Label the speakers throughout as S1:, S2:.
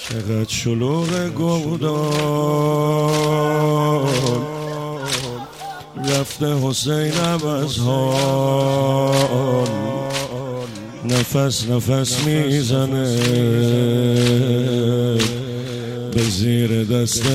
S1: چقدر شلوغ گودان رفته حسینم از حال، نفس نفس میزنه به زیر دست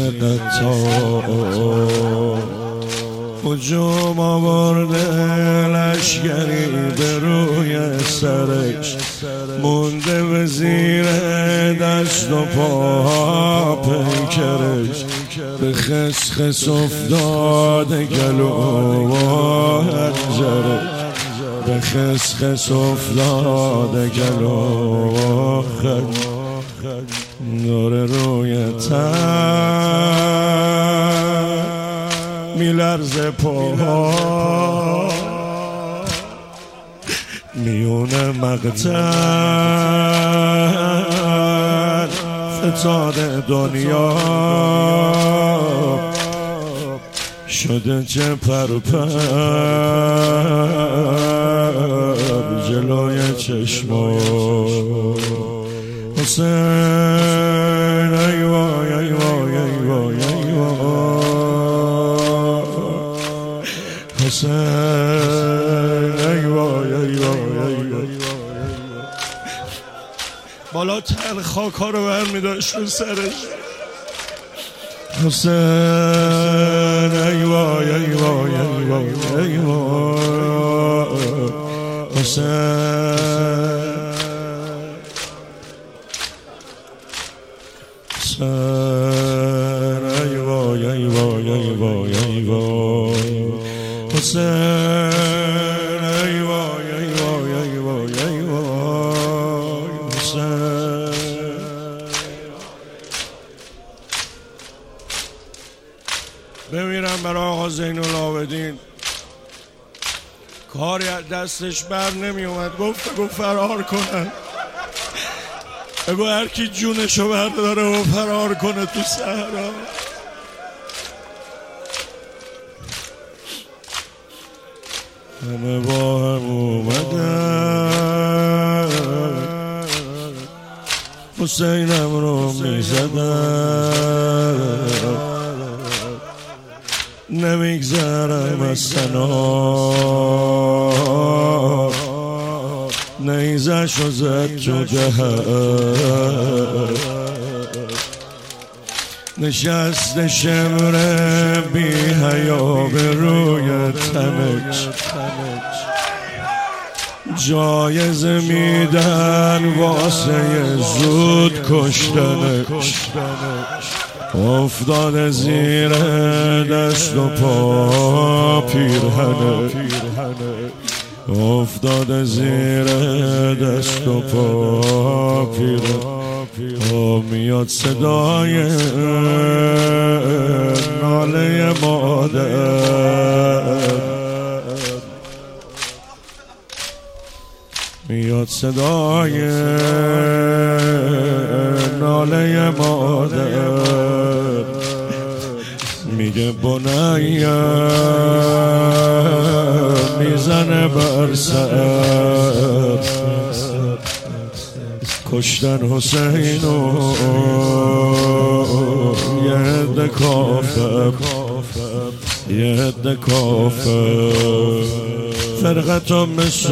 S1: قتال. هجوم آورده لشگری به روی سرش، مونده به زیر دست و پا پیکرش، به خسخس افتاده گلو و حنجرش، به خسخس افتاده گلو و حنجرش، داره روی تن میلرزه پاها، میونه مقتل فتاد دنیا شده چه پرپر جلوی چشما. حسین ای وای ای وای ای وای ای وای، حسین ای وای ای وای ای وای. بالاتر خاک ها رو برمی‌داشت رو سرش. حسین ای وای ای وای ای وای ای وای، حسین ای وای ای وای ای وای ای وای، حسین ای وای ای وای ای وای ای وای، حسین. بمیرم برای آقا زین العابدین. کاری از دستش بر نمی اومد، گفت فرار کنن، بگو هر کی جونشو برداره و فرار کنه تو صحرا. همه با هم اومدن حسینم رو میزدن، نمیگذرم از سنا نیزش رو زد تو جهت، نشست شمر بی حیا به روی تنش، جایزه میدن واسه زود کشتنش، افتاده زیر دست و پا پیرهنش، افتاده زیر دست و پا پیرهنش. میاد صدای ناله مادر، میاد صدای ناله مادر، میگه بنیم میزنه بر سر، کشتن حسینو یه عده کافر، یه عده کافر، فرقتم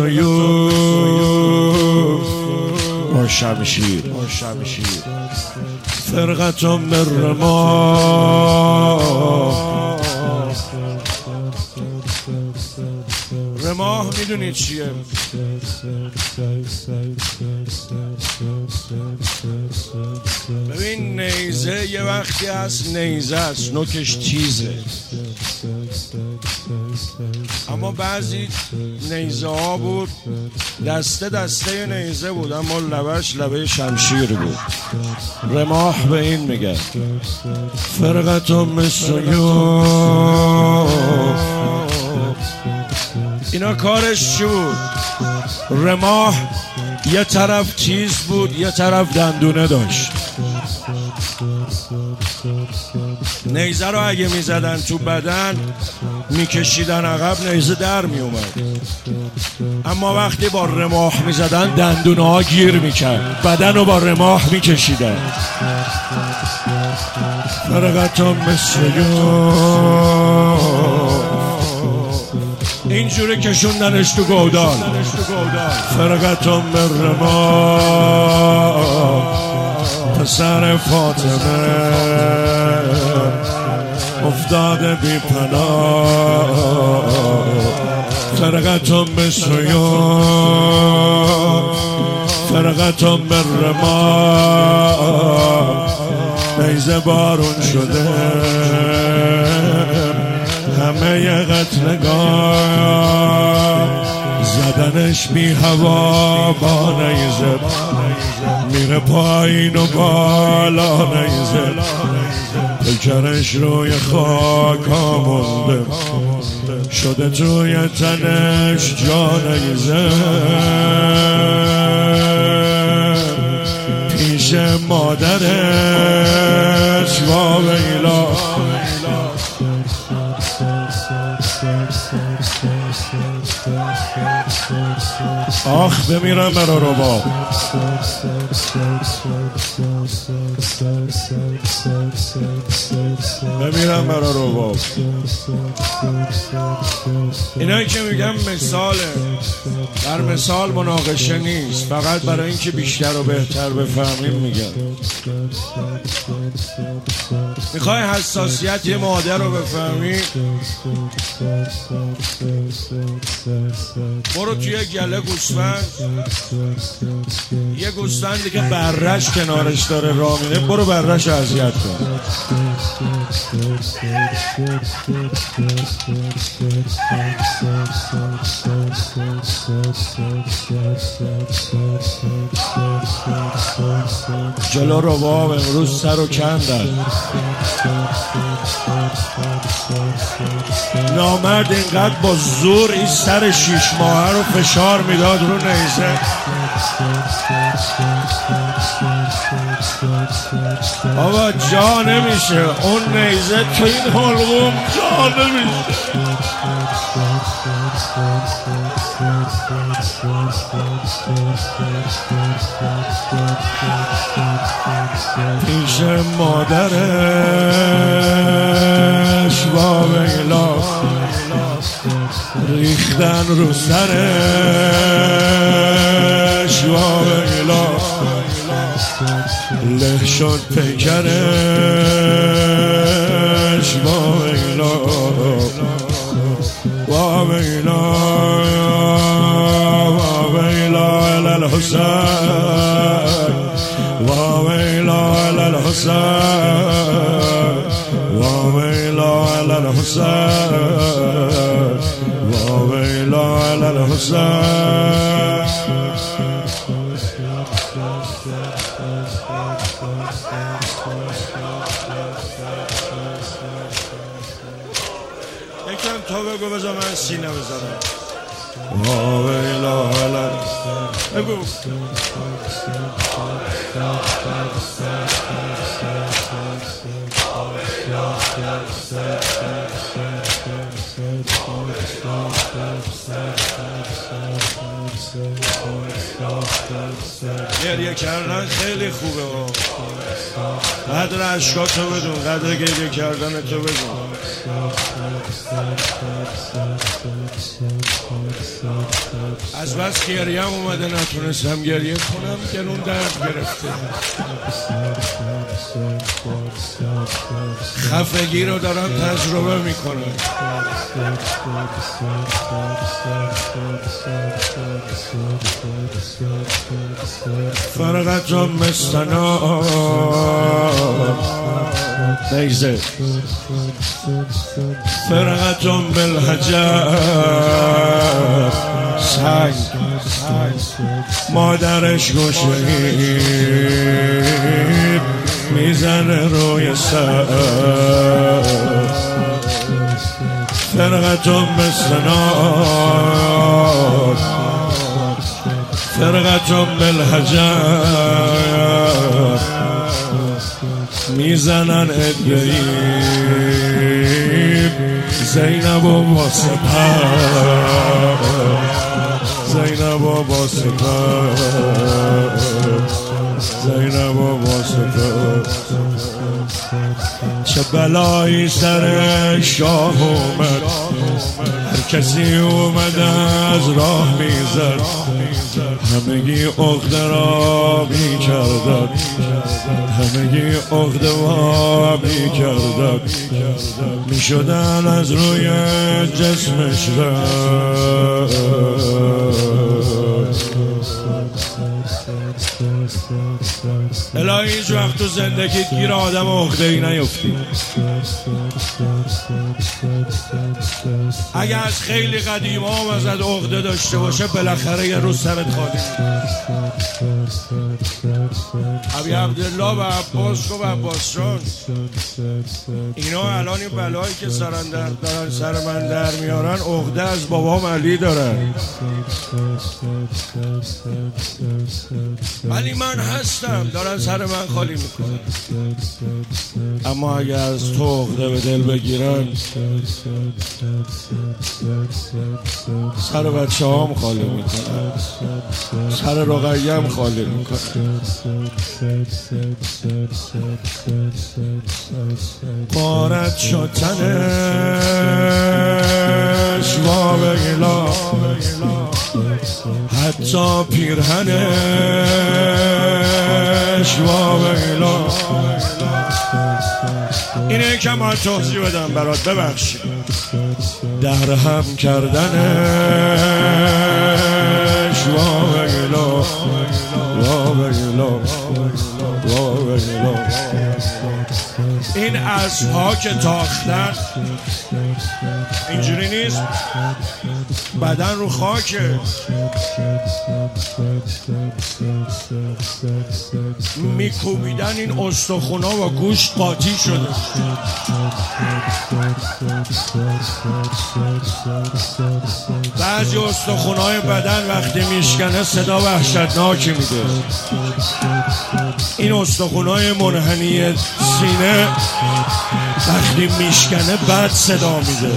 S1: السیوف و شمشیر، فرقتم الرماح. رماح میدونید چیه؟ ببین نیزه یه وقتی هست نیزه است، نوکش تیزه، اما بعضی نیزه ها بود دسته دسته نیزه بود اما لبش لبه شمشیر بود. رماح به این میگه. فرقتم السیوف اینا کارش چی بود؟ رماح یه طرف تیز بود یه طرف دندونه داشت. نیزه رو اگه میزدن تو بدن میکشیدن عقب نیزه در میومد، اما وقتی با رماح میزدن دندونه ها گیر میکرد، بدن رو با رماح میکشیدن. فرقتون مثل اینجوری کشوندنش تو گودال. فرقتون به رماح پسر فاطمه افتاده بی پناه. فرقتون به سیون فرقتون به رماح نیزه بارون شده همه ی قتلگاه زدنش بی هوا با نیزه میره پایین و بالا نیزه پیکرش روی خاک مونده شده توی تنش جا نیزه پیش مادرش وا ویلا آخ بمیرم برا رباب بمیرم برا رباب. اینایی که میگم مثاله، در مثال مناقشه نیست، فقط برای اینکه بیشتر و بهتر بفهمیم میگم. میخوای حساسیت یه مادر رو بفهمی؟ برو توی گله گوسفند، یه گوسفندی که برش کنارش داره راه میره، برو برش اذیت کن. جلو رباب امروز سر و کندن. نامرد اینقدر با زور این سر 6 ماهه رو فشار میداد رو نیزه. بابا جا نمیشه، اون نیزه تو این حلقوم جا نمیشه. پیش مادرش وا ویلا ریختن رو سرش وا ویلا له شد پیکرش وا ویلا وا ویلا وا ویلا الحسین وا ویلا الحسین وا ویلا الحسین وا ویلا الحسین. یکم تو بگو بذار من سینه بزنم. وا ویلا بگو. گریه کردن خیلی خوبه، قدر عشقاتو بدون، قدر گریه کردن تو بدون. از بس گریم اومده نتونستم گریه کنم که اون درد گرفته. خفگی رو دارم تجربه میکنم. فرقتون مستنا نیزه فرقتون بالحجر سنگ مادرش گوشهید میزنه روی سر. فرقة بالسنار فرقة بالحجر میزنن ادعیم زینب و واسطر زینب و واسطر زینب و واسطر چه بلایی سر شاه اومد هر کسی اومد از راه میزد همگی عقده را میکردد همگی عقده را میکردد میشدن از روی جسمش رد الهی هیچ وقت تو زندگیت گیر آدم عقده‌ای نیفتی. اگه از خیلی قدیم هم ازت عقده داشته باشه بالاخره یه روز سرت خالی. ابی عبدالله و عباس و عباس جان اینا الان این بلایی که دارن سر من در میارن عقده از بابام علی دارن، ولی من هستم دارن سر من خالی میکنن. اما اگه از تو عقده به دل بگیرن سر بچه هم خالی میکنن، سر رقیه هم خالی میکنن. قارت شد تنش و بگلا حتی پیرهنش و بگلا. اینه که من توضیح بدم برات، ببخشید. در هم کردنش و بگلا و بگلا و بگلا. این اسب‌ها که تاختن اینجوری نیست، بدن رو خاکه، میکوبیدن این استخونا و گوشت قاطی شده. بعضی استخونای بدن وقتی میشکنه صدا وحشتناکی میده. این استخونای منحنی سینه وقتی میشکنه بد صدا میده.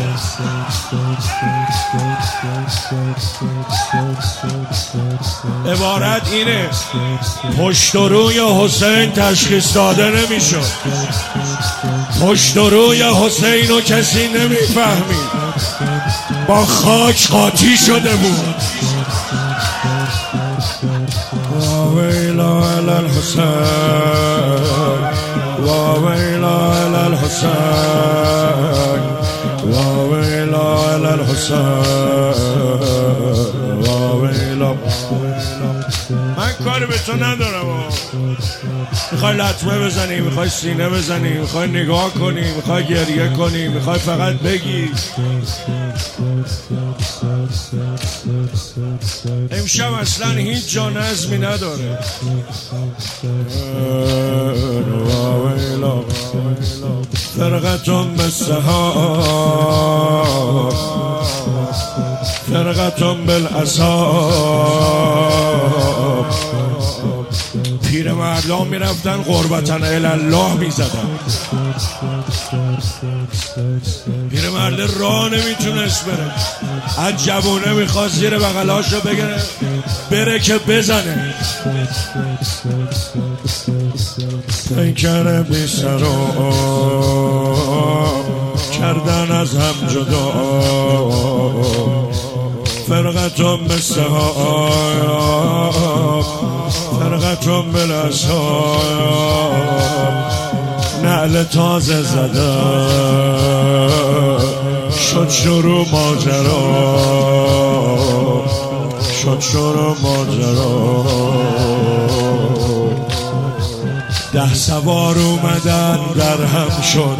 S1: عبارت اینه، پشت و روی حسین تشخیص داده نمیشد. پشت و روی حسین رو کسی نمیفهمید، با خاک قاطی شده بود. ویلا علی الحسین ویلا علی الحسین ویلا علی الحسین ویلا. من کاری به تو ندارم. میخوای لطمه بزنی، میخوای سینه بزنی، میخوای نگاه کنی، میخوای گریه کنی، میخوای فقط بگی. امشب اصلا هیچ جا نظمی نداره. فرقتون بالسحاب فرقتون بالاصحاب. پیر مردان میرفتن قربتن الله میزدن. پیر مرد راه نمیتونست بره، از جوونه میخواست زیر بغلاشو بگیره بره که بزنه. پیکر بی سر و کردن از هم جدا. فرقتون بالسحاب فرقتون بالاصحاب. نعل تازه زده شد شروع ماجرا شد شروع ماجرا. 10 سوار اومدن در هم شد.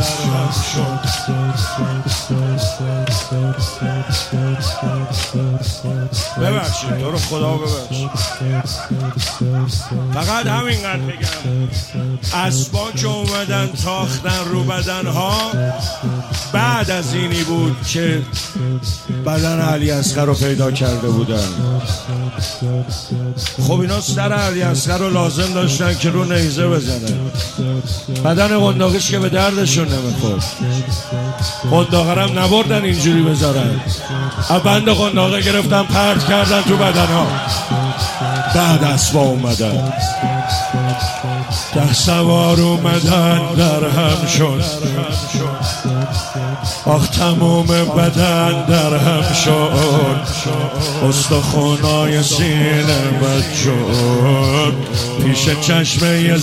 S1: ببخشید تو رو خدا ببخشید، فقط همینقدر بگم اسبا که اومدن تاختن رو بدنها بعد از اینی بود که بدن علی اصغر رو پیدا کرده بودن. خب اینا سر علی اصغر رو لازم داشتن که رو نیزه بزنن، بدن قنداقش که به دردشون نمیخورد، قنداقرم نبردن اینجوری بذارن، بند قنداقه گرفتن پرت کردن تو بدنها. بعد اسبا اومدن 10 سوار اومدن در هم شد. آخ تموم بدن در هم شد، استخونای سینه بد شد، پیش چشمه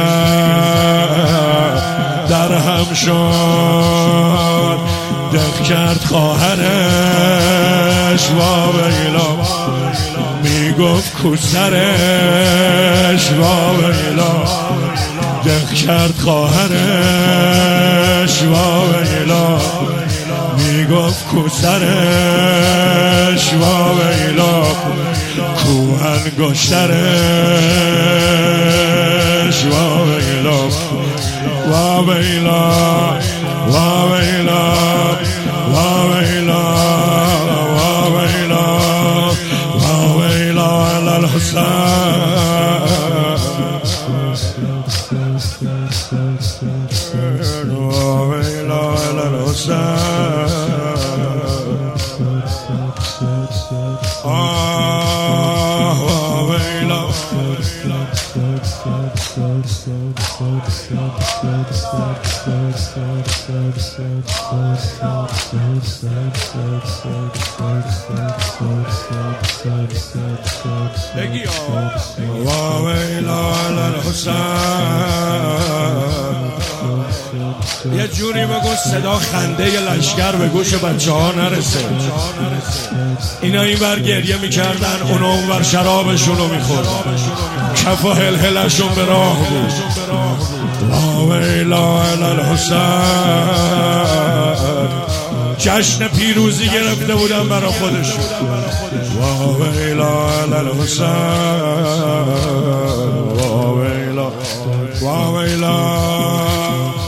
S1: زن در هم شد. دق کرد خواهرش واویلا، میگفت کوسرش واویلا. دق کرد خواهرش واویلا، میگفت کوسرش واویلا. کوهن گشترش واویلا واویلا واویلا واویلا واویلا واویلا علی الحسین واویلا علی الحسین. واویلا بگی واویلا علی الحسین. یه جوری بگو صدا خنده لشکر به گوش بچه ها نرسه. اینا این بر گریه میکردن، اونا اون بر شرابشون رو میخورد، کف و هلهلشون به راه بود. واویلا علی الحسین. جشن پیروزی گرفته بودن برا خودشون. واویلا علی الحسین واویلا واویلا